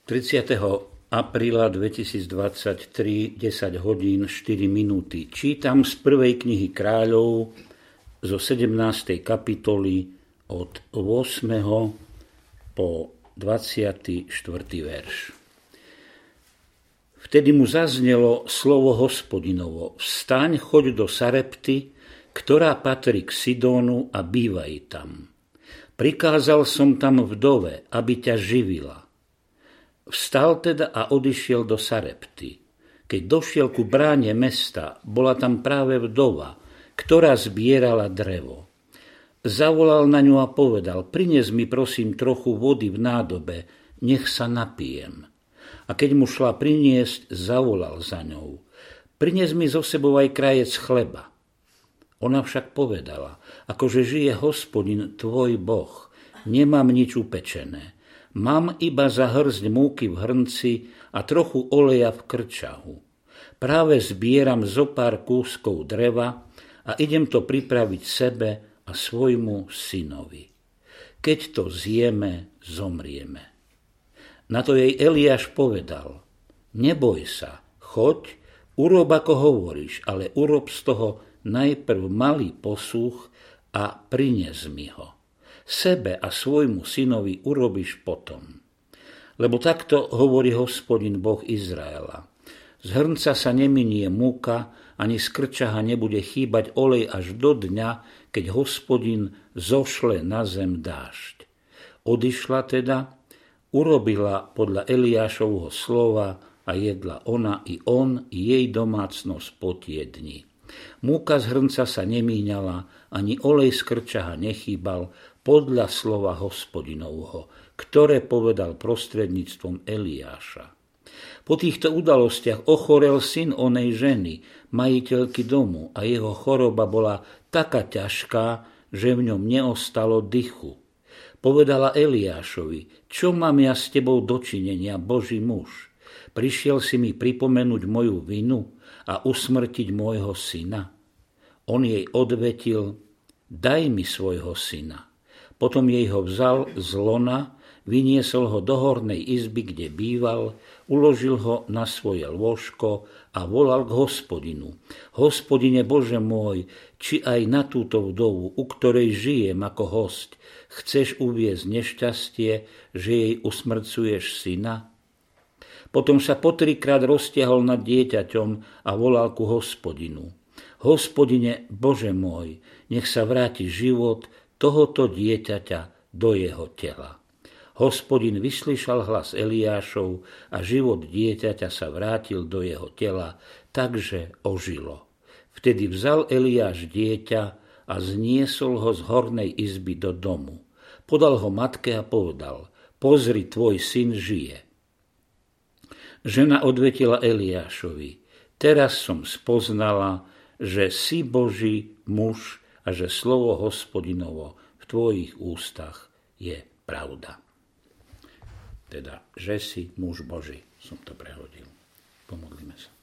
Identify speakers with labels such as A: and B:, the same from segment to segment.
A: 30. apríla 2023, 10 hodín 4 minúty. Čítam z prvej knihy Kráľov zo 17. kapitoly od 8. po 24. verš. Vtedy mu zaznelo slovo Hospodinovo: Vstaň, choď do Sarepty, ktorá patrí k Sidónu, a bývaj tam. Prikázal som tam vdove, aby ťa živila. Vstal teda a odišiel do Sarepty. Keď došiel ku bráne mesta, bola tam práve vdova, ktorá zbierala drevo. Zavolal na ňu a povedal: Prines mi prosím trochu vody v nádobe, nech sa napijem. A keď mu šla priniesť, zavolal za ňou: Prines mi so sebou aj krajec chleba. Ona však povedala: Akože žije Hospodin tvoj Boh, nemám nič upečené. Mám iba za hŕsť múky v hrnci a trochu oleja v krčahu. Práve zbieram zo pár kúskov dreva a idem to pripraviť sebe a svojmu synovi. Keď to zjeme, zomrieme. Na to jej Eliáš povedal: Neboj sa, choď, urob ako hovoríš, ale urob z toho najprv malý posúch a prines mi ho. Sebe a svojmu synovi urobíš potom. Lebo takto hovorí Hospodin Boh Izraela: Z hrnca sa neminie múka, ani z krčaha nebude chýbať olej až do dňa, keď Hospodin zošle na zem dážď. Odišla teda, urobila podľa Eliášovho slova a jedla ona i on, i jej domácnosť po tie dni. Múka z hrnca sa nemíňala, ani olej z krčaha nechýbal, podľa slova Hospodinovho, ktoré povedal prostredníctvom Eliáša. Po týchto udalostiach ochorel syn onej ženy, majiteľky domu, a jeho choroba bola taká ťažká, že v ňom neostalo dychu. Povedala Eliášovi: Čo mám ja s tebou dočinenia, Boží muž? Prišiel si mi pripomenúť moju vinu a usmrtiť môjho syna? On jej odvetil: Daj mi svojho syna. Potom jej ho vzal z lona, vyniesol ho do hornej izby, kde býval, uložil ho na svoje lôžko a volal k Hospodinu: Hospodine Bože môj, či aj na túto vdovu, u ktorej žijem ako hosť, chceš uviesť nešťastie, že jej usmrcuješ syna? Potom sa po 3-krát roztiahol nad dieťaťom a volal ku Hospodinu: Hospodine Bože môj, nech sa vráti život tohoto dieťaťa do jeho tela. Hospodin vyslyšal hlas Eliášov a život dieťaťa sa vrátil do jeho tela, takže ožilo. Vtedy vzal Eliáš dieťa a zniesol ho z hornej izby do domu. Podal ho matke a povedal: Pozri, tvoj syn žije. Žena odvetila Eliášovi: Teraz som spoznala, že si Boží muž a že slovo Hospodinovo v tvojich ústach je pravda. Teda, že si muž Boží, som to prehodil. Pomodlíme sa.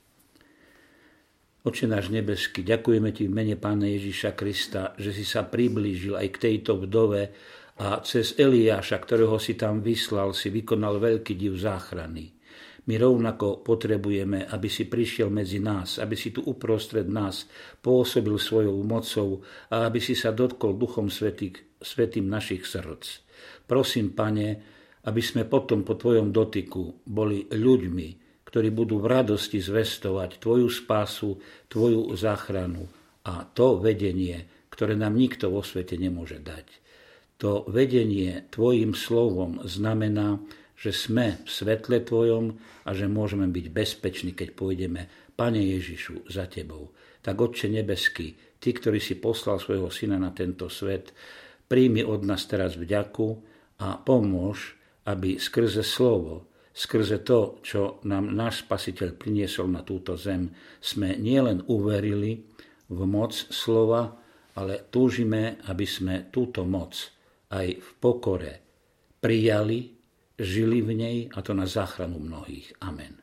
A: Oče náš nebeský, ďakujeme ti v mene Pána Ježiša Krista, že si sa priblížil aj k tejto vdove a cez Eliáša, ktorého si tam vyslal, si vykonal veľký div záchrany. My rovnako potrebujeme, aby si prišiel medzi nás, aby si tu uprostred nás pôsobil svojou mocou a aby si sa dotkol Duchom Svätým našich srdc. Prosím, Pane, aby sme potom po tvojom dotyku boli ľuďmi, ktorí budú v radosti zvestovať tvoju spásu, tvoju záchranu a to vedenie, ktoré nám nikto vo svete nemôže dať. To vedenie tvojim slovom znamená, že sme v svetle tvojom a že môžeme byť bezpeční, keď pôjdeme, Pane Ježišu, za tebou. Tak, Otče nebeský, ty, ktorý si poslal svojho syna na tento svet, príjmi od nás teraz vďaku a pomôž, aby skrze slovo, skrze to, čo nám náš Spasiteľ priniesol na túto zem, sme nielen uverili v moc slova, ale túžime, aby sme túto moc aj v pokore prijali, žili v nej, a to na záchranu mnohých. Amen.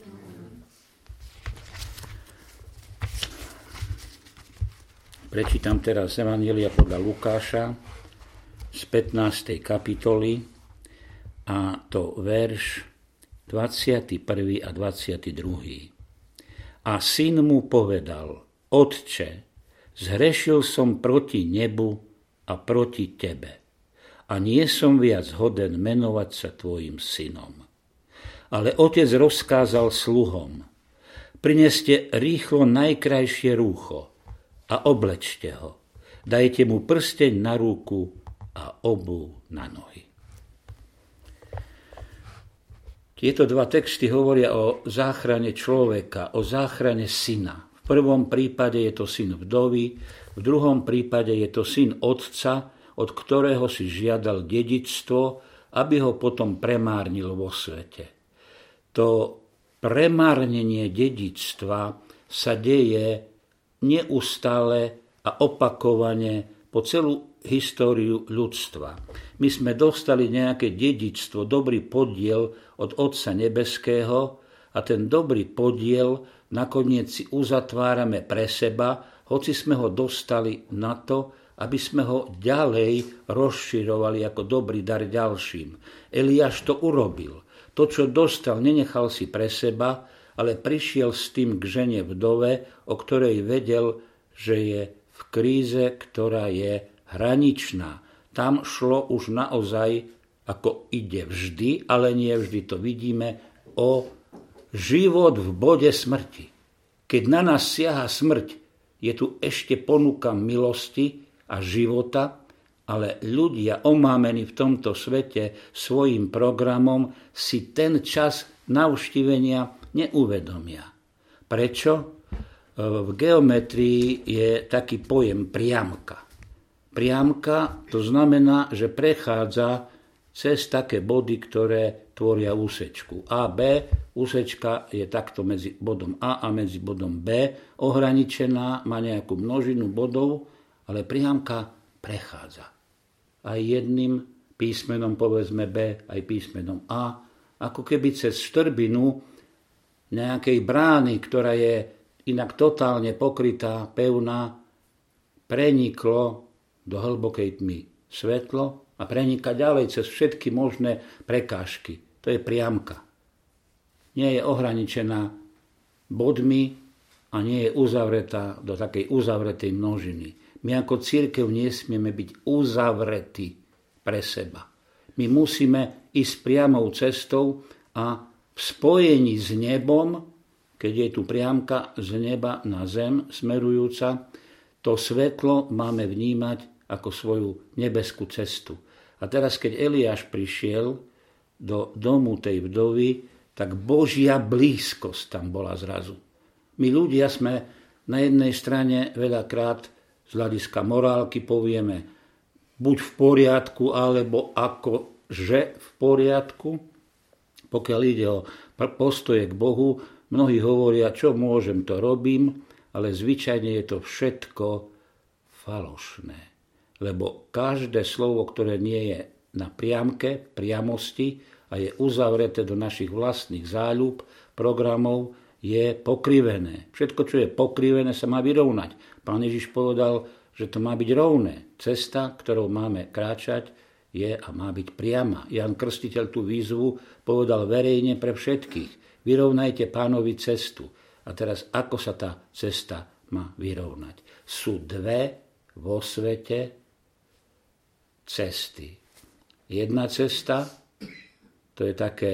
A: Prečítam teraz Evanjelia podľa Lukáša z 15. kapitoly, a to verš 21. a 22. A syn mu povedal: Otče, zhrešil som proti nebu a proti tebe a nie som viac hoden menovať sa tvojim synom. Ale otec rozkázal sluhom: Prineste rýchlo najkrajšie rúcho a oblečte ho. Dajte mu prsteň na ruku a obuv na nohy. Tieto dva texty hovoria o záchrane človeka, o záchrane syna. V prvom prípade je to syn vdovy, v druhom prípade je to syn otca, od ktorého si žiadal dedičstvo, aby ho potom premárnil vo svete. To premárnenie dedičstva sa deje neustále a opakovane po celú históriu ľudstva. My sme dostali nejaké dedičstvo, dobrý podiel od Otca nebeského a ten dobrý podiel nakoniec si uzatvárame pre seba, hoci sme ho dostali na to, aby sme ho ďalej rozširovali ako dobrý dar ďalším. Eliáš to urobil. To, čo dostal, nenechal si pre seba, ale prišiel s tým k žene vdove, o ktorej vedel, že je v kríze, ktorá je hraničná. Tam šlo už naozaj, ako ide vždy, ale nie vždy to vidíme, o život v bode smrti. Keď na nás siaha smrť, je tu ešte ponuka milosti a života, ale ľudia omámení v tomto svete svojim programom si ten čas navštívenia neuvedomia. Prečo? V geometrii je taký pojem priamka. Priamka to znamená, že prechádza cez také body, ktoré tvoria úsečku. A, B, úsečka je takto medzi bodom A a medzi bodom B, ohraničená, má nejakú množinu bodov, ale priamka prechádza. Aj jedným písmenom, povedzme B, aj písmenom A, ako keby cez štrbinu nejakej brány, ktorá je inak totálne pokrytá, pevná, preniklo do hlbokej tmy svetlo a preniká ďalej cez všetky možné prekážky. To je priamka. Nie je ohraničená bodmi a nie je uzavretá do takej uzavretej množiny. My ako cirkev nesmieme byť uzavretí pre seba. My musíme ísť priamou cestou a v spojení s nebom, keď je tu priamka z neba na zem smerujúca, to svetlo máme vnímať ako svoju nebeskú cestu. A teraz, keď Eliáš prišiel do domu tej vdovy, tak Božia blízkosť tam bola zrazu. My ľudia sme na jednej strane veľakrát z hľadiska morálky povieme buď v poriadku, alebo akože v poriadku. Pokiaľ ide o postoje k Bohu, mnohí hovoria, čo môžem, to robím, ale zvyčajne je to všetko falošné. Lebo každé slovo, ktoré nie je na priamke, priamosti a je uzavreté do našich vlastných záľub, programov, je pokrivené. Všetko, čo je pokrivené, sa má vyrovnať. Pán Ježiš povedal, že to má byť rovné. Cesta, ktorou máme kráčať, je a má byť priama. Ján Krstiteľ tú výzvu povedal verejne pre všetkých. Vyrovnajte Pánovi cestu. A teraz, ako sa tá cesta má vyrovnať? Sú dve vo svete cesty. Jedna cesta, to je také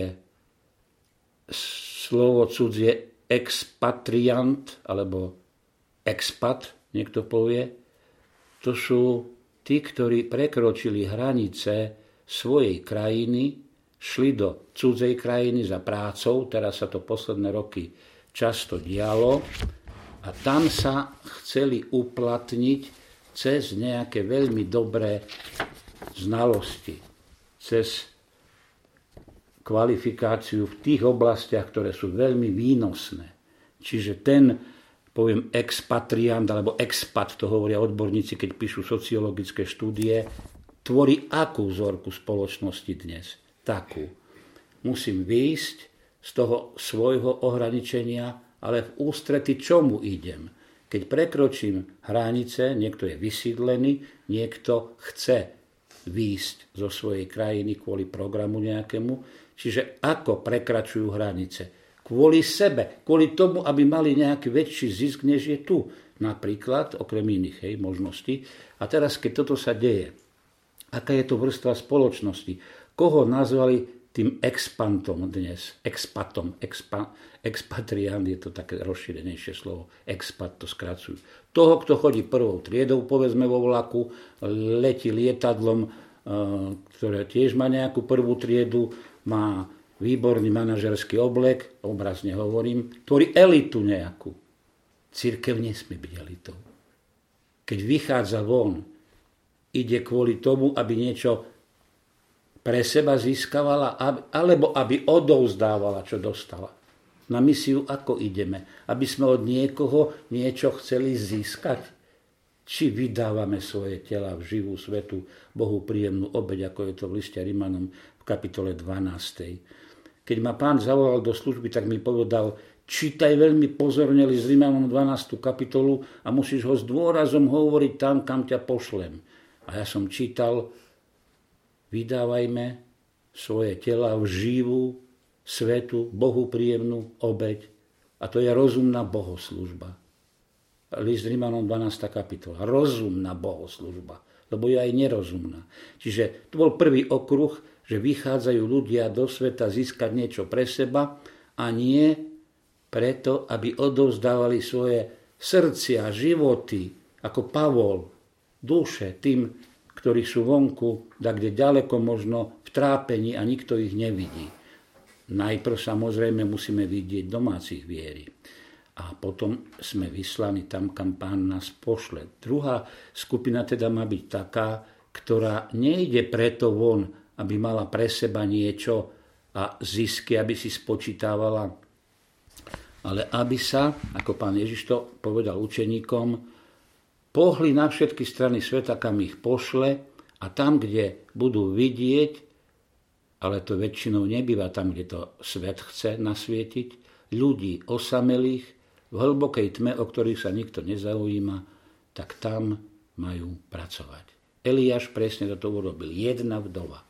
A: slovo cudzie expatriant, alebo expat, niekto povie, to sú tí, ktorí prekročili hranice svojej krajiny, šli do cudzej krajiny za prácou, teraz sa to posledné roky často dialo, a tam sa chceli uplatniť cez nejaké veľmi dobré znalosti, cez kvalifikáciu v tých oblastiach, ktoré sú veľmi výnosné. Čiže ten, poviem, expatriant, alebo expat, to hovoria odborníci, keď píšu sociologické štúdie, tvorí akú vzorku spoločnosti dnes? Takú. Musím výjsť z toho svojho ohraničenia, ale v ústrety čomu idem? Keď prekročím hranice, niekto je vysídlený, niekto chce výjsť zo svojej krajiny kvôli programu nejakému, Čiže ako prekračujú hranice? Kvôli sebe, kvôli tomu, aby mali nejaký väčší zisk, než je tu. Napríklad, okrem iných možností. A teraz, keď toto sa deje, aká je to vrstva spoločnosti? Koho nazvali tým expantom dnes? Expatom. Expatriant je to také rozšírenejšie slovo. Expat to skracujú. Toho, kto chodí prvou triedou, povedzme vo vlaku, letí lietadlom, ktoré tiež má nejakú prvú triedu, má výborný manažerský oblek, obrazne hovorím, tvorí elitu nejakú. Cirkev nesmie byť elitou. Keď vychádza von, ide kvôli tomu, aby niečo pre seba získavala, alebo aby odovzdávala, čo dostala. Na misiu ako ideme? Aby sme od niekoho niečo chceli získať? Či vydávame svoje tela v živú, svätú, Bohu príjemnú obeť, ako je to v liste Rimanom v kapitole 12. Keď ma Pán zavolal do služby, tak mi povedal, čítaj veľmi pozorne list Rimanom 12. kapitolu a musíš ho s dôrazom hovoriť tam, kam ťa pošlem. A ja som čítal, vydávajme svoje tela v živú, svätú, Bohu príjemnú obeť. A to je rozumná bohoslužba. List Rimanom 12. kapitola. Rozumná bohoslužba, lebo je aj nerozumná. Čiže to bol prvý okruh, že vychádzajú ľudia do sveta získať niečo pre seba a nie preto, aby odovzdávali svoje srdcia, životy, ako Pavol, duše tým, ktorí sú vonku, kde ďaleko možno v trápení a nikto ich nevidí. Najprv samozrejme musíme vidieť domácich viery. A potom sme vyslaní tam, kam Pán nás pošle. Druhá skupina teda má byť taká, ktorá nejde preto von, aby mala pre seba niečo a zisky, aby si spočítávala, ale aby sa, ako Pán Ježiš to povedal učeníkom, pohli na všetky strany sveta, kam ich pošle a tam, kde budú vidieť, ale to väčšinou nebýva tam, kde to svet chce nasvietiť, ľudí osamelých, v hlbokej tme, o ktorých sa nikto nezaujíma, tak tam majú pracovať. Eliáš presne toto urobil. Jedna vdova.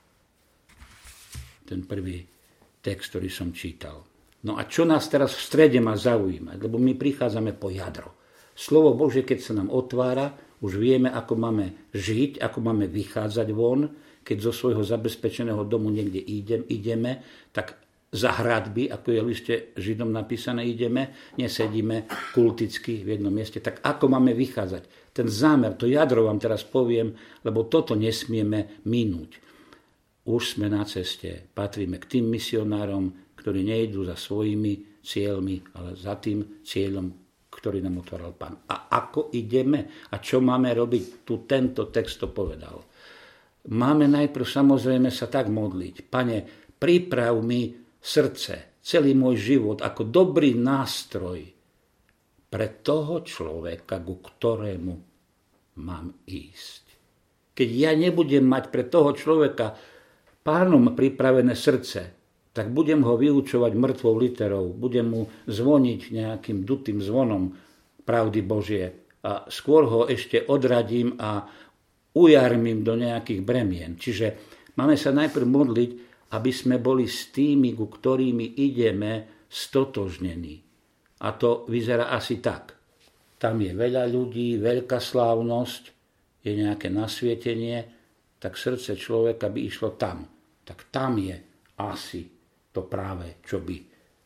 A: Ten prvý text, ktorý som čítal. No a čo nás teraz v strede má zaujímať? Lebo my prichádzame po jadro. Slovo Božie, keď sa nám otvára, už vieme, ako máme žiť, ako máme vychádzať von. Keď zo svojho zabezpečeného domu niekde ideme, tak za hradby, ako je v liste Židom napísané, ideme, nesedíme kulticky v jednom mieste. Tak ako máme vychádzať? Ten zámer, to jadro vám teraz poviem, lebo toto nesmieme minúť. Už sme na ceste, patríme k tým misionárom, ktorí nejdú za svojimi cieľmi, ale za tým cieľom, ktorý nám otváral Pán. A ako ideme? A čo máme robiť? Tu tento text to povedal. Máme najprv samozrejme sa tak modliť. Pane, priprav mi srdce, celý môj život ako dobrý nástroj pre toho človeka, ku ktorému mám ísť. Keď ja nebudem mať pre toho človeka Pánom pripravené srdce, tak budem ho vyučovať mŕtvou literou, budem mu zvoniť nejakým dutým zvonom pravdy Božie a skôr ho ešte odradím a ujarmím do nejakých bremien. Čiže máme sa najprv modliť, aby sme boli s tými, ku ktorými ideme, stotožnení. A to vyzerá asi tak. Tam je veľa ľudí, veľká slávnosť, je nejaké nasvietenie, tak srdce človeka by išlo tam. Tak tam je asi to práve, čo by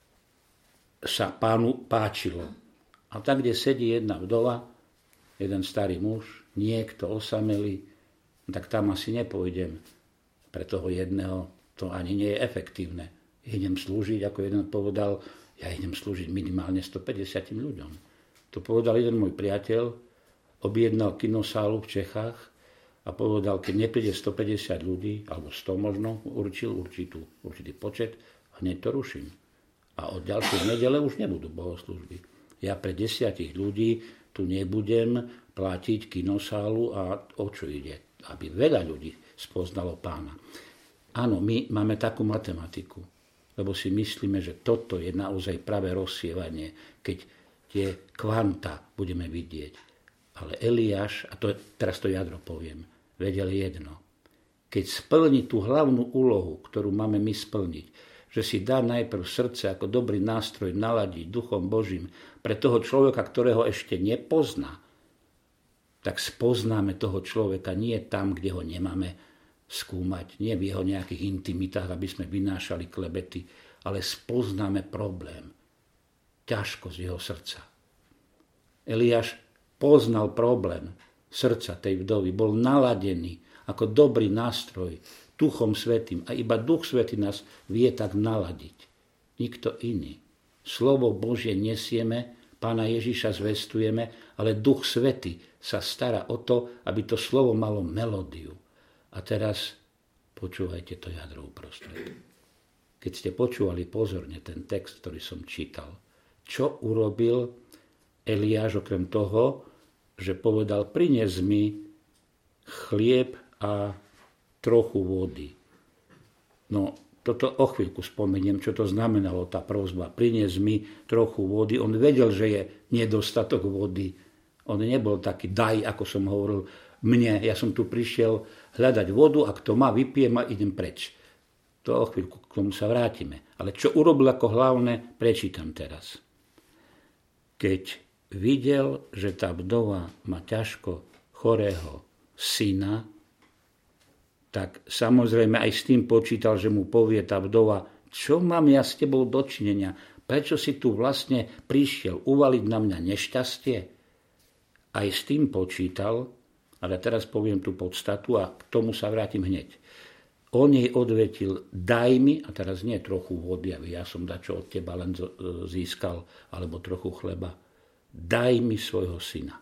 A: sa Pánu páčilo. A tam, kde sedí jedna vdova, jeden starý muž, niekto osamelý, tak tam asi nepôjdem. Pre toho jedného to ani nie je efektívne. Idem slúžiť, ako jeden povedal, ja idem slúžiť minimálne 150 ľuďom. To povedal jeden môj priateľ, objednal kinosálu v Čechách a povedal, keď nepríde 150 ľudí, alebo 100 možno, určitý počet, hneď to ruším. A od ďalšej nedele už nebudú bohoslúžby. Ja pre 10 ľudí tu nebudem platiť kinosálu a o čo ide? Aby veľa ľudí spoznalo Pána. Áno, my máme takú matematiku, lebo si myslíme, že toto je naozaj práve rozsievanie, keď tie kvanta budeme vidieť. Ale Eliáš, a teraz to jadro poviem, vedel jedno. keď splní tú hlavnú úlohu, ktorú máme my splniť, že si dá najprv srdce ako dobrý nástroj naladiť Duchom Božím pre toho človeka, ktorého ešte nepozná, tak spoznáme toho človeka nie tam, kde ho nemáme skúmať, nie v jeho nejakých intimitách, aby sme vynášali klebety, ale spoznáme problém, ťažkosť jeho srdca. Eliáš poznal problém srdca tej vdovy, bol naladený ako dobrý nástroj Duchom Svätým a iba Duch Svätý nás vie tak naladiť. Nikto iný. Slovo Božie nesieme, Pána Ježiša zvestujeme, ale Duch Svätý sa stará o to, aby to slovo malo melódiu. A teraz počúvajte to jadro uprostred. Keď ste počúvali pozorne ten text, ktorý som čítal, čo urobil Eliáš okrem toho, že povedal, prines mi chlieb a trochu vody. No, toto o chvíľku spomeniem, čo to znamenalo tá prosba. Prines mi trochu vody. On vedel, že je nedostatok vody. On nebol taký daj, ako som hovoril mne. Ja som tu prišiel hľadať vodu a kto má, vypijem a idem preč. To o chvíľku k tomu sa vrátime. Ale čo urobil ako hlavné, prečítam teraz. Keď videl, že tá vdova má ťažko chorého syna, tak samozrejme aj s tým počítal, že mu povie tá vdova, čo mám ja s tebou dočinenia, prečo si tu vlastne prišiel uvaliť na mňa nešťastie? Aj s tým počítal, ale teraz poviem tú podstatu a k tomu sa vrátim hneď. On jej odvetil, daj mi, a teraz nie trochu vody, ja som dačo od teba len získal, alebo trochu chleba, daj mi svojho syna.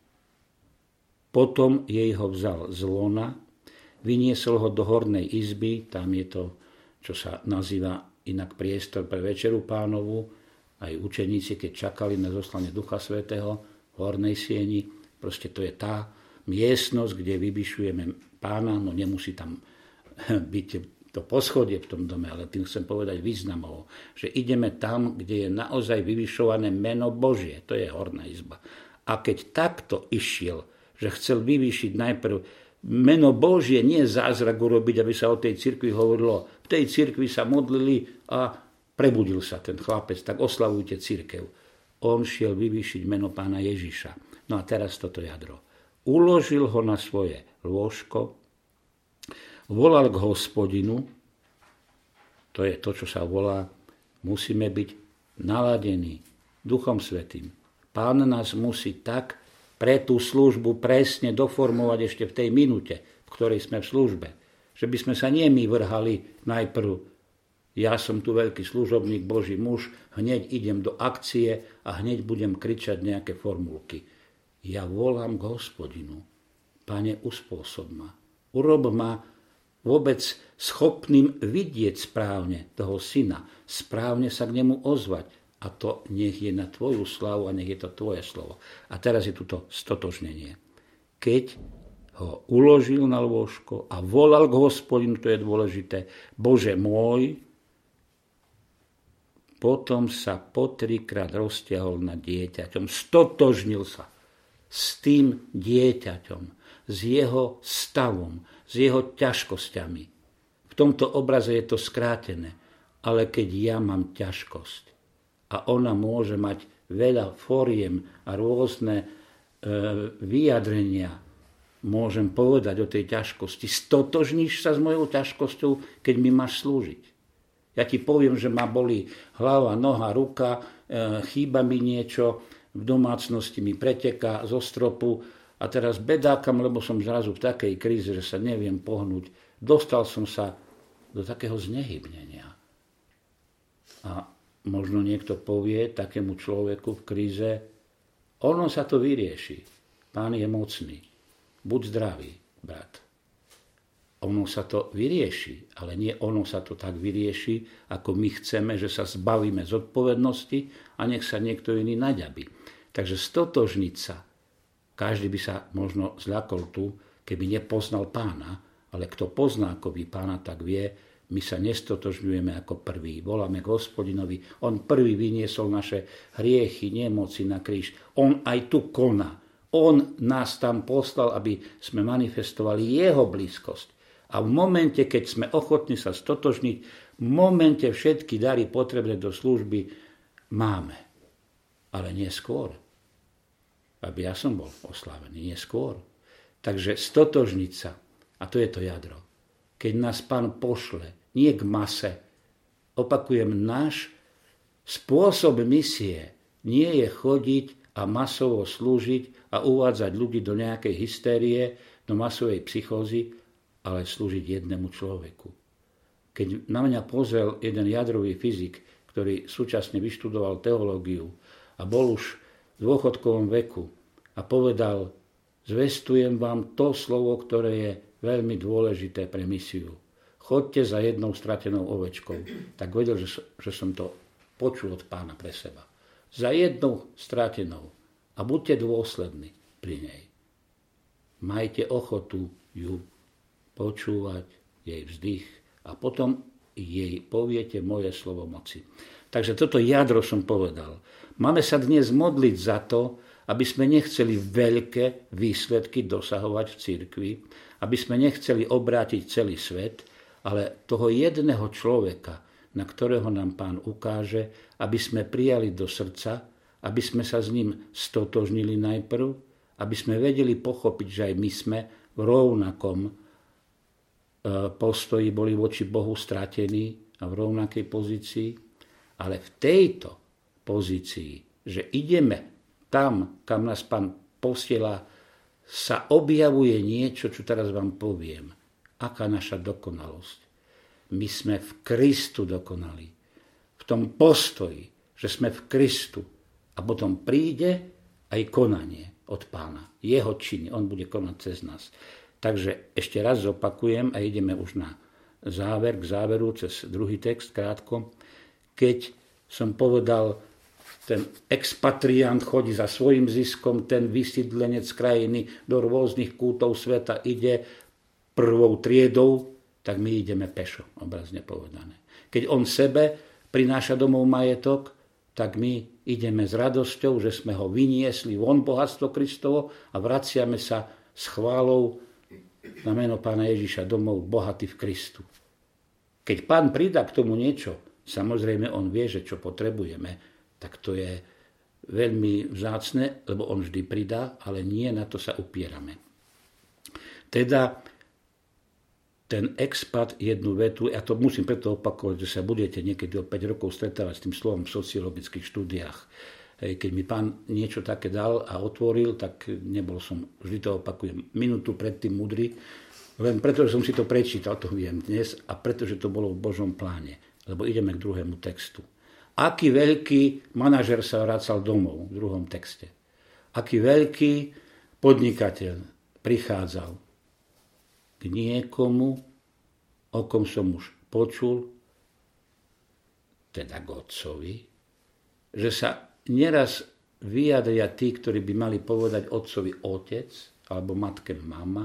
A: Potom jej ho vzal z lona, vyniesol ho do hornej izby, tam je to, čo sa nazýva inak priestor pre večeru Pánovu, aj učeníci, keď čakali na zoslanie Ducha Svätého v hornej sieni, proste to je tá miestnosť, kde vyvyšujeme Pána, no nemusí tam byť to poschodie v tom dome, ale tým chcem povedať významovo, že ideme tam, kde je naozaj vyvyšované meno Božie, to je horná izba. A keď takto išiel, že chcel vyvýšiť najprv meno Božie, nie zázrak urobiť, aby sa o tej cirkvi hovorilo. V tej cirkvi sa modlili a prebudil sa ten chlapec, tak oslavujte cirkev. On šiel vyvýšiť meno Pána Ježiša. No a teraz toto jadro. Uložil ho na svoje lôžko, volal k Hospodinu, to je to, čo sa volá, musíme byť naladení Duchom Svätým. Pán nás musí tak pre tú službu presne doformovať ešte v tej minúte, v ktorej sme v službe. Že by sme sa nie my vrhali najprv, ja som tu veľký služobník, Boží muž, hneď idem do akcie a hneď budem kričať nejaké formulky. Ja volám k Hospodinu. Pane, uspôsob ma. Urob ma vôbec schopným vidieť správne toho syna, správne sa k nemu ozvať. A to nech je na tvoju slavu a nech je to tvoje slovo. A teraz je tu to stotožnenie. Keď ho uložil na lôžko a volal k Hospodinu, to je dôležité, Bože môj, potom sa po 3-krát roztiahol nad dieťaťom, stotožnil sa s tým dieťaťom, s jeho stavom, s jeho ťažkosťami. V tomto obraze je to skrátené, ale keď ja mám ťažkosť, a ona môže mať veľa foriem a rôzne vyjadrenia. Môžem povedať o tej ťažkosti. Stotožníš sa s mojou ťažkosťou, keď mi máš slúžiť. Ja ti poviem, že ma bolí hlava, noha, ruka, chýba mi niečo, v domácnosti mi preteká zo stropu a teraz bedákam, lebo som zrazu v takej kríze, že sa neviem pohnúť. Dostal som sa do takého znehybnenia. A možno niekto povie takému človeku v kríze, ono sa to vyrieši. Pán je mocný. Buď zdravý, brat. Ono sa to vyrieši, ale nie ono sa to tak vyrieši, ako my chceme, že sa zbavíme zodpovednosti a nech sa niekto iný naďabí. Takže stotožniť sa. Každý by sa možno zľakol tu, keby nepoznal Pána, ale kto pozná ako by Pána, tak vie, my sa nestotožňujeme ako prvý. Voláme k Hospodinovi. On prvý vyniesol naše hriechy, nemoci na kríž. On aj tu koná. On nás tam poslal, aby sme manifestovali jeho blízkosť. A v momente, keď sme ochotní sa stotožniť, v momente všetky dary potrebné do služby máme. Ale nie skôr. Aby ja som bol oslávený, nie skôr. Takže stotožniť sa, a to je to jadro. Keď nás Pán pošle, nie k mase, opakujem, náš spôsob misie nie je chodiť a masovo slúžiť a uvádzať ľudí do nejakej hystérie, do masovej psychózy, ale slúžiť jednému človeku. Keď na mňa pozrel jeden jadrový fyzik, ktorý súčasne vyštudoval teológiu a bol už v dôchodkovom veku a povedal: zvestujem vám to slovo, ktoré je veľmi dôležité pre misiu. Chodte za jednou stratenou ovečkou. Tak vedel, že som to počul od Pána pre seba. Za jednou stratenou. A buďte dôslední pri nej. Majte ochotu ju počúvať, jej vzdych a potom jej poviete moje slovo moci. Takže toto jadro som povedal. Máme sa dnes modliť za to, aby sme nechceli veľké výsledky dosahovať v cirkvi, aby sme nechceli obrátiť celý svet, ale toho jedného človeka, na ktorého nám Pán ukáže, aby sme prijali do srdca, aby sme sa s ním stotožnili najprv, aby sme vedeli pochopiť, že aj my sme v rovnakom postoji boli voči Bohu stratení a v rovnakej pozícii, ale v tejto pozícii, že ideme tam, kam nás Pán posiela, sa objavuje niečo, čo teraz vám poviem. Aká naša dokonalosť. My sme v Kristu dokonali. V tom postoji, že sme v Kristu. A potom príde aj konanie od Pána. Jeho činy. On bude konať cez nás. Takže ešte raz zopakujem a ideme už na záver, k záveru, cez druhý text krátko. Keď som povedal, ten expatriant chodí za svojim ziskom, ten vysídlenec krajiny do rôznych kútov sveta ide prvou triedou, tak my ideme pešo, obrazne povedané. Keď on sebe prináša domov majetok, tak my ideme s radosťou, že sme ho vyniesli von bohatstvo Kristovo a vraciame sa s chválou na meno Pána Ježiša domov bohatý v Kristu. Keď Pán pridá k tomu niečo, samozrejme on vie, že čo potrebujeme, tak to je veľmi vzácne, lebo on vždy pridá, ale nie na to sa upierame. Teda ten expat jednu vetu, ja to musím preto opakovať, že sa budete niekedy o 5 rokov stretávať s tým slovom v sociologických štúdiách. Keď mi Pán niečo také dal a otvoril, tak nebol som, vždy to opakujem, minútu predtým múdry, len preto, že som si to prečítal, to viem dnes, a pretože to bolo v Božom pláne. Lebo ideme k druhému textu. Aký veľký manažer sa vracal domov v druhom texte. Aký veľký podnikateľ prichádzal k niekomu, o kom som už počul, teda k otcovi, že sa neraz vyjadria tí, ktorí by mali povedať otcovi otec, alebo matke mama,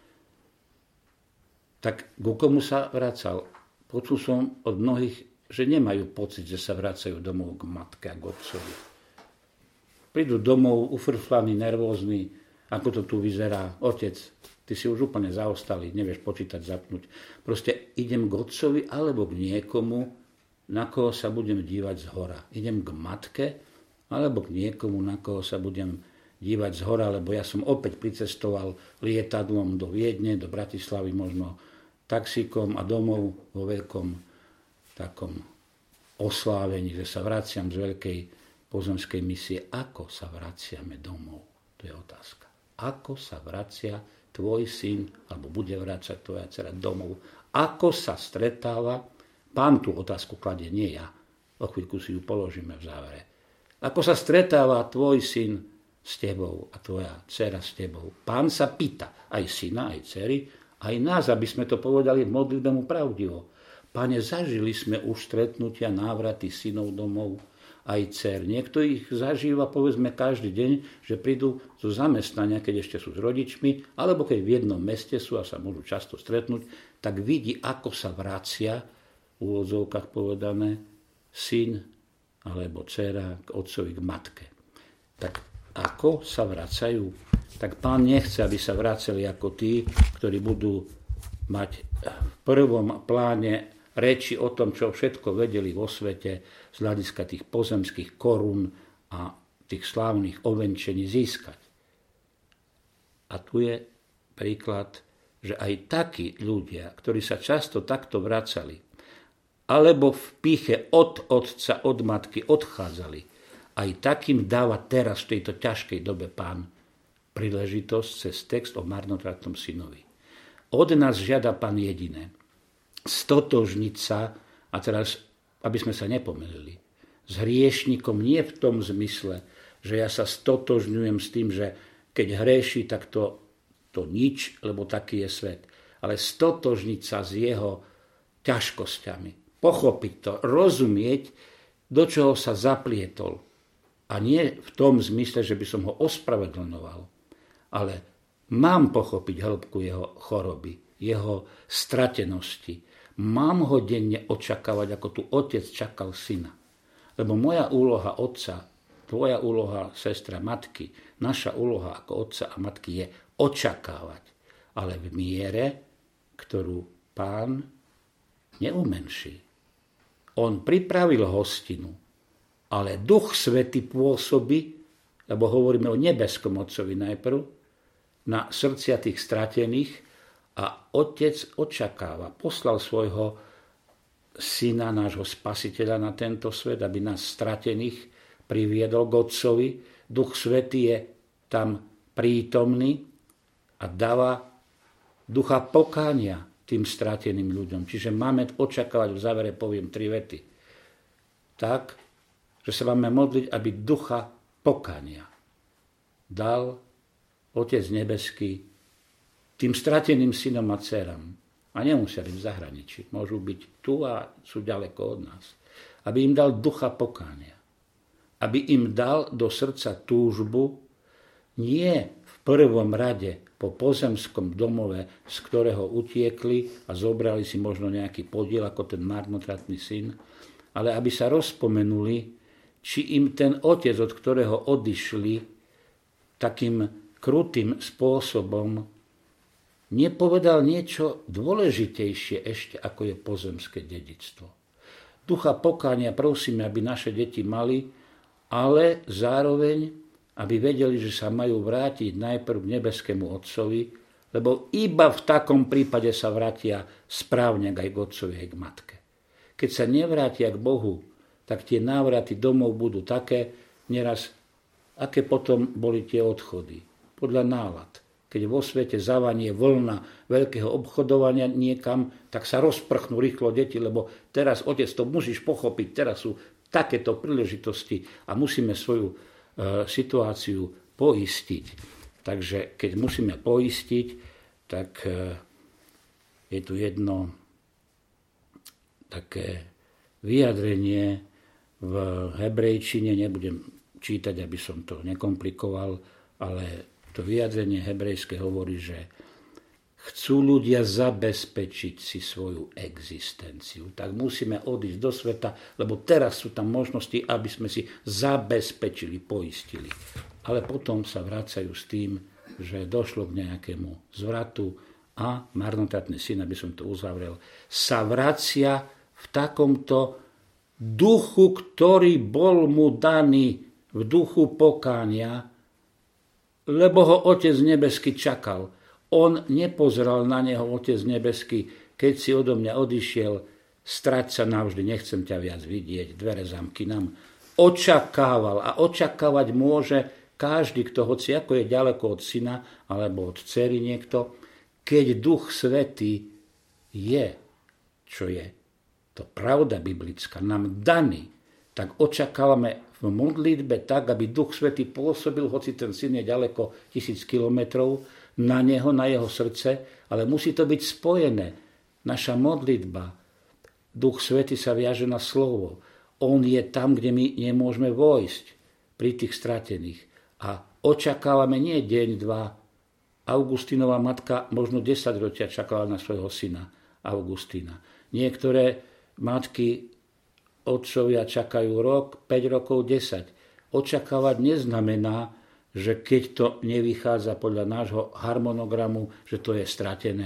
A: tak ku komu sa vracal? Počul som od mnohých, že nemajú pocit, že sa vracajú domov k matke a k otcovi. Prídu domov ufrflaní, nervózni, ako to tu vyzerá. Otec, ty si už úplne zaostalý, nevieš počítať, zapnúť. Proste idem k otcovi alebo k niekomu, na koho sa budem dívať zhora. Idem k matke alebo k niekomu, na koho sa budem dívať zhora, lebo ja som opäť pricestoval lietadlom do Viedne, do Bratislavy, možno taxíkom a domov vo veľkom takom oslávení, že sa vraciam z veľkej pozemskej misie. Ako sa vraciame domov? To je otázka. Ako sa vracia tvoj syn, alebo bude vrácať tvoja dcera domov? Ako sa stretáva? Pán tú otázku kladie, nie ja. O chvíľku si ju položíme v závere. Ako sa stretáva tvoj syn s tebou a tvoja dcera s tebou? Pán sa pýta aj syna, aj dcery, aj nás, aby sme to povedali v modlitbe mu pravdivo. Pane, zažili sme už stretnutia, návraty synov domov, aj dcer. Niekto ich zažíva, povedzme, každý deň, že prídu zo zamestnania, keď ešte sú s rodičmi, alebo keď v jednom meste sú a sa môžu často stretnúť, tak vidí, ako sa vracia, v úvodzovkách povedané, syn alebo dcera k otcovi, k matke. Tak ako sa vracajú? Tak Pán nechce, aby sa vracali ako tí, ktorí budú mať v prvom pláne reči o tom, čo všetko vedeli vo svete z hľadiska tých pozemských korún a tých slávnych ovenčení získať. A tu je príklad, že aj takí ľudia, ktorí sa často takto vracali, alebo v pýche od otca, od matky odchádzali, aj takým dáva teraz v tejto ťažkej dobe Pán príležitosť cez text o marnotratnom synovi. Od nás žiada Pán jediné, stotožniť sa, a teraz, aby sme sa nepomýlili, s hriešnikom nie v tom zmysle, že ja sa stotožňujem s tým, že keď hréši, tak to nič, lebo taký je svet. Ale stotožniť sa s jeho ťažkosťami, pochopiť to, rozumieť, do čoho sa zaplietol. A nie v tom zmysle, že by som ho ospravedlňoval, ale mám pochopiť hĺbku jeho choroby, jeho stratenosti. Mám ho denne očakávať, ako tu otec čakal syna. Lebo moja úloha otca, tvoja úloha sestra, matky, naša úloha ako otca a matky je očakávať. Ale v miere, ktorú Pán neumenší. On pripravil hostinu, ale Duch Svätý pôsobí, lebo hovoríme o nebeskom Otcovi najprv, na srdcia tých stratených, a Otec očakáva, poslal svojho syna, nášho spasiteľa na tento svet, aby nás stratených priviedol k Otcovi. Duch Svätý je tam prítomný a dáva ducha pokánia tým strateným ľuďom. Čiže máme očakávať, v závere poviem 3 vety, tak, že sa máme modliť, aby ducha pokánia dal Otec nebeský tým strateným synom a dcerám. A nemusia byť v zahraničí. Môžu byť tu a sú ďaleko od nás. Aby im dal ducha pokánia. Aby im dal do srdca túžbu nie v prvom rade po pozemskom domove, z ktorého utiekli a zobrali si možno nejaký podiel ako ten marnotratný syn, ale aby sa rozpomenuli, či im ten otec, od ktorého odišli takým krutým spôsobom, nepovedal niečo dôležitejšie ešte, ako je pozemské dedičstvo. Ducha pokánia prosíme, aby naše deti mali, ale zároveň, aby vedeli, že sa majú vrátiť najprv k nebeskému Otcovi, lebo iba v takom prípade sa vrátia správne aj k Otcovi, aj k Matke. Keď sa nevrátia k Bohu, tak tie návraty domov budú také, neraz, aké potom boli tie odchody. Podľa nálad. Keď vo svete zavanie vlna veľkého obchodovania niekam, tak sa rozprchnú rýchlo deti, lebo teraz, otec, to musíš pochopiť, teraz sú takéto príležitosti a musíme svoju situáciu poistiť. Takže keď musíme poistiť, tak je tu jedno také vyjadrenie v hebrejčine, nebudem čítať, aby som to nekomplikoval, ale to vyjadrenie hebrejské hovorí, že chcú ľudia zabezpečiť si svoju existenciu. Tak musíme odísť do sveta, lebo teraz sú tam možnosti, aby sme si zabezpečili, poistili. Ale potom sa vracajú s tým, že došlo k nejakému zvratu a marnotratný syn, aby som to uzavrel, sa vracia v takomto duchu, ktorý bol mu daný, v duchu pokánia, lebo ho Otec nebeský čakal. On nepozeral na neho, Otec nebeský, keď si odo mňa odišiel, strať sa navždy, nechcem ťa viac vidieť, dvere zamky nám. Očakával a očakávať môže každý, kto hoci ako je ďaleko od syna alebo od dcery niekto, keď Duch Svätý je, čo je to pravda biblická, nám daný, tak očakávame v modlitbe tak, aby Duch Svätý pôsobil, hoci ten syn je ďaleko 1000 kilometrov, na neho, na jeho srdce, ale musí to byť spojené. Naša modlitba, Duch Svätý sa viaže na slovo. On je tam, kde my nemôžeme vojsť, pri tých stratených. A očakávame nie deň, 2. Augustínová matka možno 10 ročia čakala na svojho syna Augustína. Niektoré matky, otcovia čakajú rok, 5 rokov, 10. Očakávať neznamená, že keď to nevychádza podľa nášho harmonogramu, že to je stratené.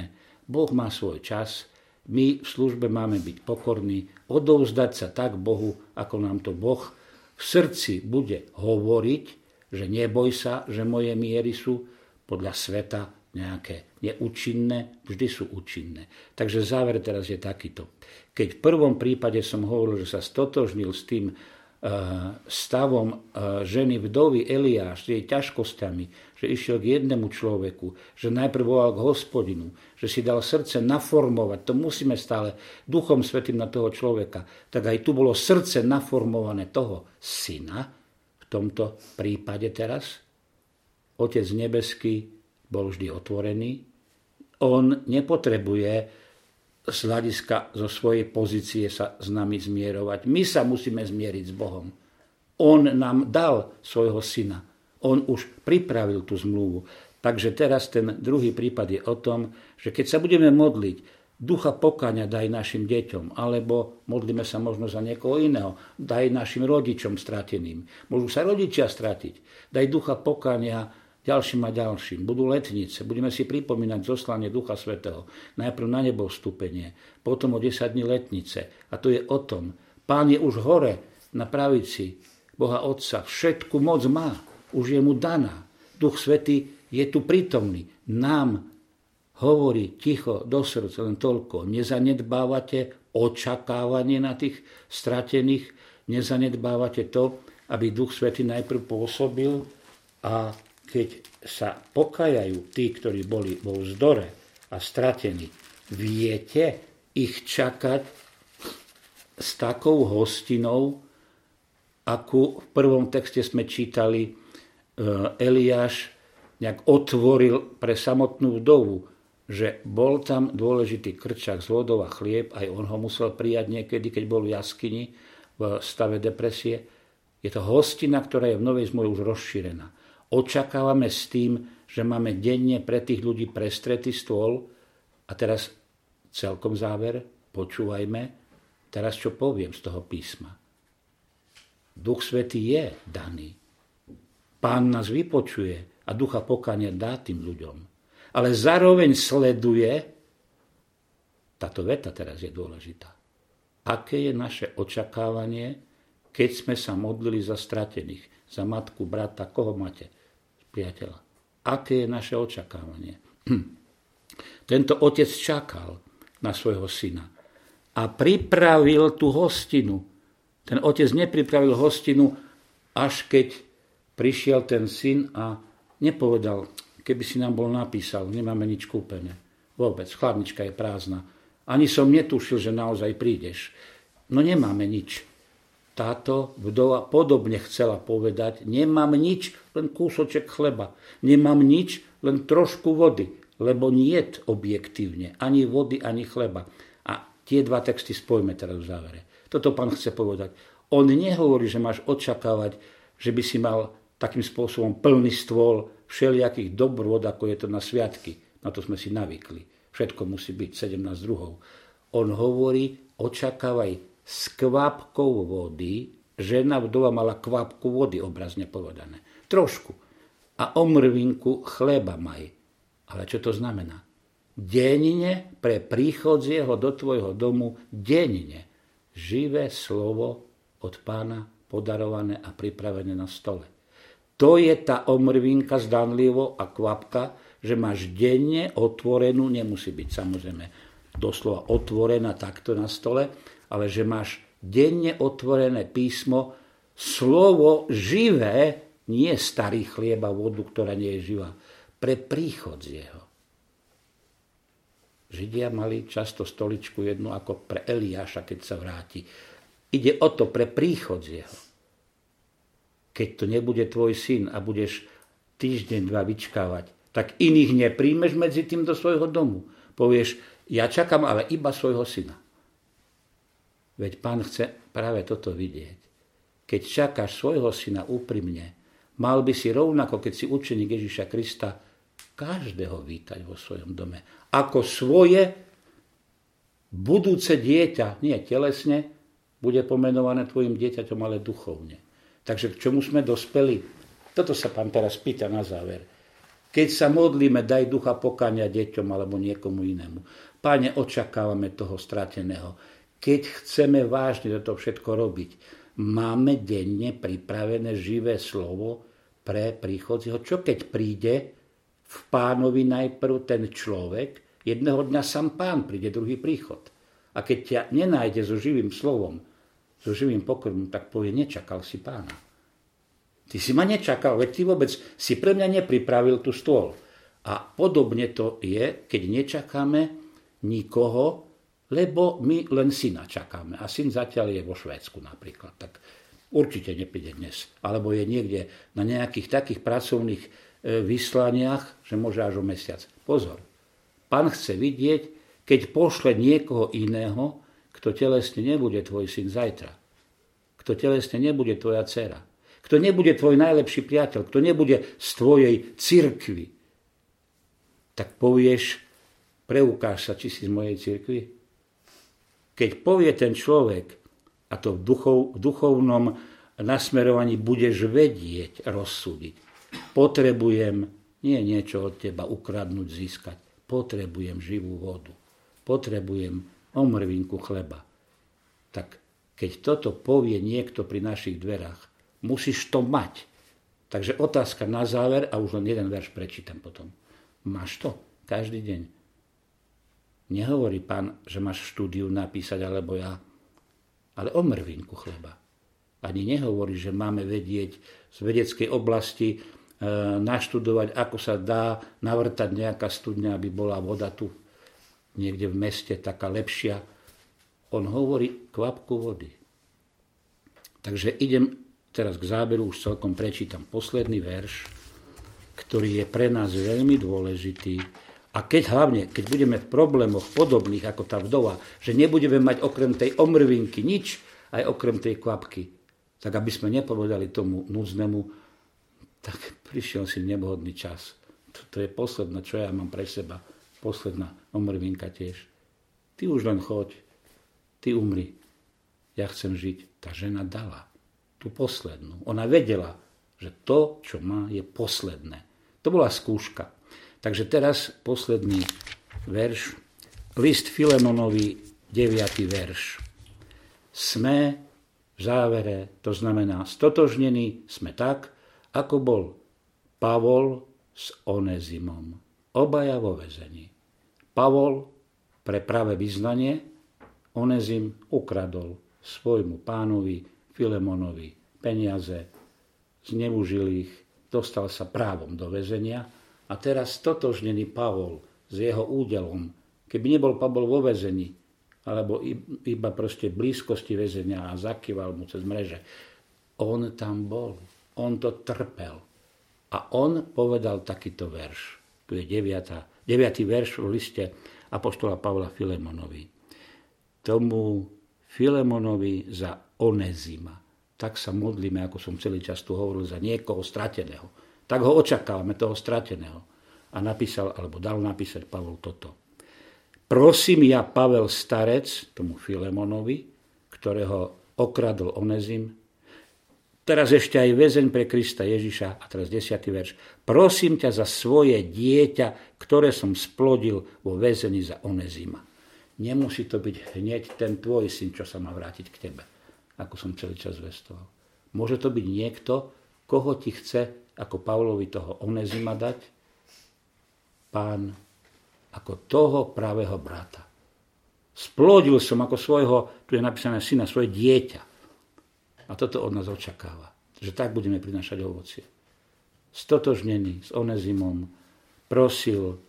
A: Boh má svoj čas, my v službe máme byť pokorní, odovzdať sa tak Bohu, ako nám to Boh v srdci bude hovoriť, že neboj sa, že moje miery sú podľa sveta nejaké neúčinné, vždy sú účinné. Takže záver teraz je takýto. Keď v prvom prípade som hovoril, že sa stotožnil s tým stavom ženy vdovy Eliáš, s jej ťažkosťami, že išiel k jednému človeku, že najprv volal k Hospodinu, že si dal srdce naformovať, to musíme stále Duchom Svätým na toho človeka, tak aj tu bolo srdce naformované toho syna, v tomto prípade teraz. Otec nebeský bol vždy otvorený, on nepotrebuje z hľadiska zo svojej pozície sa s nami zmierovať. My sa musíme zmieriť s Bohom. On nám dal svojho syna. On už pripravil tú zmluvu. Takže teraz ten druhý prípad je o tom, že keď sa budeme modliť, ducha pokáňa daj našim deťom, alebo modlíme sa možno za niekoho iného, daj našim rodičom strateným. Môžu sa rodičia stratiť. Daj ducha pokáňa ďalším a ďalším. Budú letnice, budeme si pripomínať zoslanie Ducha Svätého. Najprv na nebo vstúpenie, potom o 10 dní letnice. A to je o tom. Pán je už hore na pravici Boha Otca. Všetku moc má. Už je mu daná. Duch Svätý je tu prítomný. Nám hovorí ticho do srdca len toľko. Nezanedbávate očakávanie na tých stratených. Nezanedbávate to, aby Duch Svätý najprv pôsobil a keď sa pokajajú tí, ktorí boli vo vzdore a stratení, viete ich čakať s takou hostinou, akú v prvom texte sme čítali, Eliáš nejak otvoril pre samotnú vdovu, že bol tam dôležitý krčak z vodou a chlieb, aj on ho musel prijať niekedy, keď bol v jaskyni v stave depresie. Je to hostina, ktorá je v Novej zmluve už rozšírená. Očakávame s tým, že máme denne pre tých ľudí prestretý stôl. A teraz celkom záver, počúvajme, teraz čo poviem z toho písma. Duch Svätý je daný. Pán nás vypočuje a ducha pokáňa dá tým ľuďom. Ale zároveň sleduje, táto veta teraz je dôležitá, aké je naše očakávanie, keď sme sa modlili za stratených, za matku, brata, koho máte? Priateľa. Aké je naše očakávanie? Tento otec čakal na svojho syna a pripravil tú hostinu. Ten otec nepripravil hostinu, až keď prišiel ten syn a nepovedal, keby si nám bol napísal, nemáme nič kúpené. Vôbec, chladnička je prázdna. Ani som netušil, že naozaj prídeš. No nemáme nič. Táto vdova podobne chcela povedať, nemám nič, len kúsoček chleba. Nemám nič, len trošku vody, lebo niet objektívne ani vody, ani chleba. A tie dva texty spojme teraz v závere. Toto pán chce povedať. On nehovorí, že máš očakávať, že by si mal takým spôsobom plný stôl všelijakých dobrôd, ako je to na sviatky. Na to sme si navykli. Všetko musí byť 17 druhov. On hovorí, očakávaj s kvapkou vody, žena vdova mala kvapku vody, obrazne povedané. Trošku. A omrvinku chleba maj. Ale čo to znamená? Denne pre príchodzieho do tvojho domu, denne živé slovo od Pána podarované a pripravené na stole. To je tá omrvinka zdanlivo a kvapka, že máš denne otvorenú, nemusí byť samozrejme doslova otvorená takto na stole, ale že máš denne otvorené písmo, slovo živé, nie starý chlieb a vodu, ktorá nie je živá, pre príchodzieho. Židia mali často stoličku jednu ako pre Eliáša, keď sa vráti. Ide o to pre príchodzieho. Keď to nebude tvoj syn a budeš týždeň, dva vyčkávať, tak iných nepríjmeš medzi tým do svojho domu. Povieš, ja čakám ale iba svojho syna. Veď Pán chce práve toto vidieť. Keď čakáš svojho syna úprimne, mal by si rovnako, keď si učeník Ježiša Krista, každého vítať vo svojom dome. Ako svoje budúce dieťa, nie telesne, bude pomenované tvojim dieťaťom, ale duchovne. Takže k čomu sme dospeli? Toto sa Pán teraz pýta na záver. Keď sa modlíme, daj ducha pokania deťom alebo niekomu inému. Páne, očakávame toho strateného. Keď chceme vážne toto všetko robiť, máme denne pripravené živé slovo pre príchodzieho. Čo keď príde v Pánovi najprv ten človek, jedného dňa sám Pán príde, druhý príchod. A keď ťa nenájde so živým slovom, so živým pokrmom, tak povie, nečakal si Pána. Ty si ma nečakal, veď ty vôbec si pre mňa nepripravil tú stôl. A podobne to je, keď nečakáme nikoho, lebo my len syna čakáme. A syn zatiaľ je vo Švédsku napríklad. Tak určite nepríde dnes. Alebo je niekde na nejakých takých pracovných vyslaniach, že môže až o mesiac. Pozor. Pán chce vidieť, keď pošle niekoho iného, kto telesne nebude tvoj syn zajtra. Kto telesne nebude tvoja dcera. Kto nebude tvoj najlepší priateľ. Kto nebude z tvojej cirkvi. Tak povieš, preukáž sa, či si z mojej cirkvi. Keď povie ten človek, a to v duchovnom nasmerovaní budeš vedieť, rozsúdiť. Potrebujem nie niečo od teba ukradnúť, získať. Potrebujem živú vodu. Potrebujem omrvinku chleba. Tak keď toto povie niekto pri našich dverách, musíš to mať. Takže otázka na záver, a už len jeden verš prečítam potom. Máš to každý deň? Nehovorí Pán, že máš štúdiu napísať, alebo ja, ale o mrvinku chleba. Ani nehovorí, že máme vedieť z vedeckej oblasti naštudovať, ako sa dá navrtať nejaká studňa, aby bola voda tu niekde v meste taká lepšia. On hovorí kvapku vody. Takže idem teraz k záberu, už celkom prečítam posledný verš, ktorý je pre nás veľmi dôležitý. A keď budeme v problémoch podobných ako tá vdova, že nebudeme mať okrem tej omrvinky nič, aj okrem tej kvapky, tak aby sme nepovedali tomu núdznemu, tak prišiel si nevhodný čas. To je posledné, čo ja mám pre seba. Posledná omrvinka tiež. Ty už len choď, ty umri. Ja chcem žiť. Tá žena dala tú poslednú. Ona vedela, že to, čo má, je posledné. To bola skúška. Takže teraz posledný verš. List Filemonovi, 9. verš. Sme v závere, to znamená stotožnení sme tak, ako bol Pavol s Onezimom. Obaja vo väzení. Pavol pre pravé vyznanie, Onezim ukradol svojmu pánovi Filemonovi peniaze, zneužil ich, dostal sa právom do väzenia. A teraz stotožnený Pavol s jeho údelom, keby nebol Pavol vo väzení, alebo iba proste v blízkosti väzenia a zakýval mu cez mreže, on tam bol, on to trpel. A on povedal takýto verš. Tu je 9. verš v liste apoštola Pavla Filemonovi. Tomu Filemonovi za Onezima. Tak sa modlíme, ako som celý čas tu hovoril, za niekoho strateného. Tak ho očakávame, toho strateného. A napísal, alebo dal napísať Pavol toto. Prosím ja, Pavel starec, tomu Filemonovi, ktorého okradol Onezim, teraz ešte aj väzeň pre Krista Ježiša, a teraz 10. verš. Prosím ťa za svoje dieťa, ktoré som splodil vo väzení za Onezima. Nemusí to byť hneď ten tvoj syn, čo sa má vrátiť k tebe, ako som celý čas zvestoval. Môže to byť niekto, koho ti chce ako Pavlovi toho Onezima dať, Pán ako toho pravého brata. Splodil som ako svojho, tu je napísané syna, svoje dieťa. A toto od nás očakáva, že tak budeme prinášať ovocie. Stotožnený s Onezimom prosil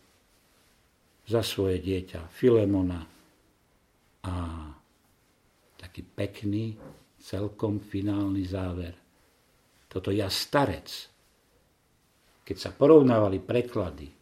A: za svoje dieťa Filemona a taký pekný, celkom finálny záver. Toto ja starec. Keď sa porovnávali preklady,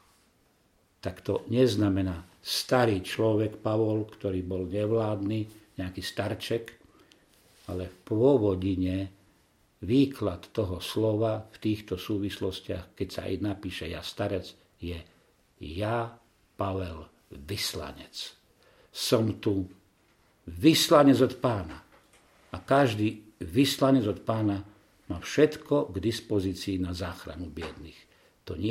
A: tak to neznamená starý človek Pavol, ktorý bol nevládny, nejaký starček, ale v pôvodine výklad toho slova v týchto súvislostiach, keď sa aj napíše ja starec, je ja Pavel vyslanec. Som tu vyslanec od Pána. A každý vyslanec od Pána má všetko k dispozícii na záchranu biedných. To nie je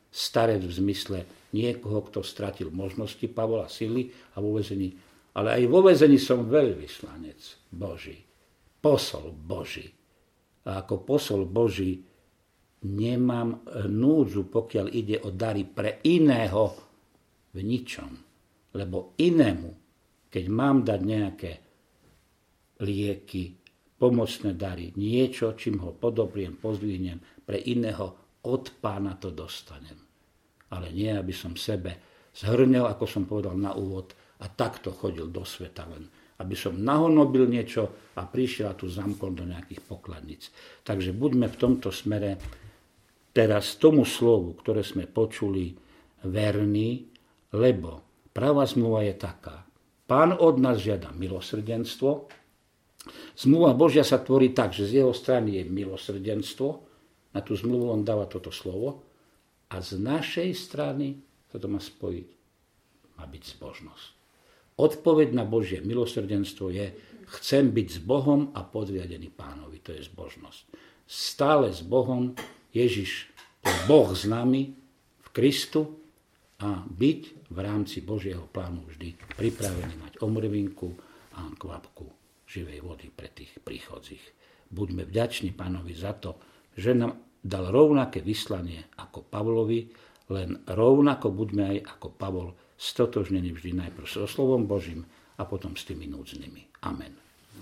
A: starec v zmysle niekoho, kto stratil možnosti, Pavol a sily a vo väzení. Ale aj vo väzení som veľvyslanec Boží, posol Boží. A ako posol Boží nemám núdzu, pokiaľ ide o dary pre iného v ničom. Lebo inému, keď mám dať nejaké lieky, pomocné dary, niečo, čím ho podobriem, pozdvihnem, pre iného od Pána to dostanem. Ale nie, aby som sebe zhrnel, ako som povedal na úvod, a takto chodil do sveta len. Aby som nahonobil niečo a prišiel a tu zamkol do nejakých pokladníc. Takže buďme v tomto smere teraz tomu slovu, ktoré sme počuli, verní, lebo pravá zmluva je taká. Pán od nás žiada milosrdenstvo. Zmluva Božia sa tvorí tak, že z jeho strany je milosrdenstvo. Na tú zmluvu on dáva toto slovo. A z našej strany, toto má spojiť, má byť zbožnosť. Odpoveď na Božie milosrdenstvo je, chcem byť s Bohom a podriadený Pánovi. To je zbožnosť. Stále s Bohom, Ježiš je Boh s nami v Kristu a byť v rámci Božieho plánu vždy pripravený mať omrvinku a kvapku živej vody pre tých príchodzích. Buďme vďační Pánovi za to, že nám dal rovnaké vyslanie ako Pavlovi, len rovnako buďme aj ako Pavol stotožnení vždy najprv so slovom Božím a potom s tými núdznymi. Amen.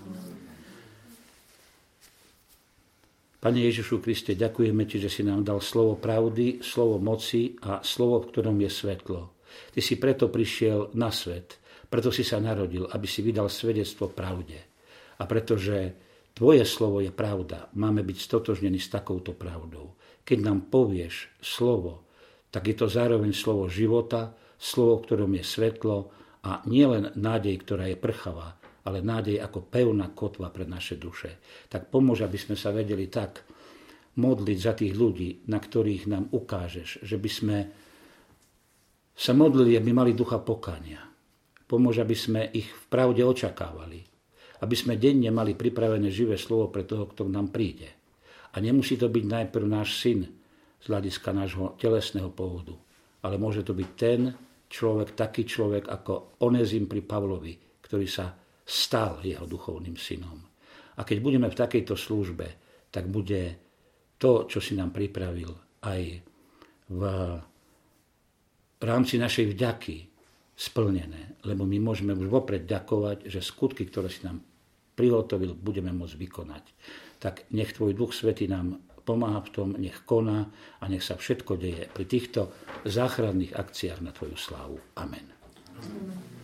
A: Pane Ježišu Kriste, ďakujeme Ti, že si nám dal slovo pravdy, slovo moci a slovo, v ktorom je svetlo. Ty si preto prišiel na svet, preto si sa narodil, aby si vydal svedectvo pravde. A pretože Tvoje slovo je pravda, máme byť stotožnení s takouto pravdou. Keď nám povieš slovo, tak je to zároveň slovo života, slovo, v ktorom je svetlo a nielen nádej, ktorá je prchavá, ale nádej ako pevná kotva pre naše duše. Tak pomôž, aby sme sa vedeli tak modliť za tých ľudí, na ktorých nám ukážeš, že by sme sa modlili, aby mali ducha pokánia. Pomôž, aby sme ich v pravde očakávali. Aby sme denne mali pripravené živé slovo pre toho, kto k nám príde. A nemusí to byť najprv náš syn z hľadiska nášho telesného pôvodu, ale môže to byť ten človek, taký človek ako Onezim pri Pavlovi, ktorý sa stal jeho duchovným synom. A keď budeme v takejto službe, tak bude to, čo si nám pripravil aj v rámci našej vďaky splnené. Lebo my môžeme už vopred ďakovať, že skutky, ktoré si nám prihotovil, budeme môcť vykonať. Tak nech Tvoj Duch Svätý nám pomáha v tom, nech koná a nech sa všetko deje pri týchto záchranných akciách na Tvoju slávu. Amen.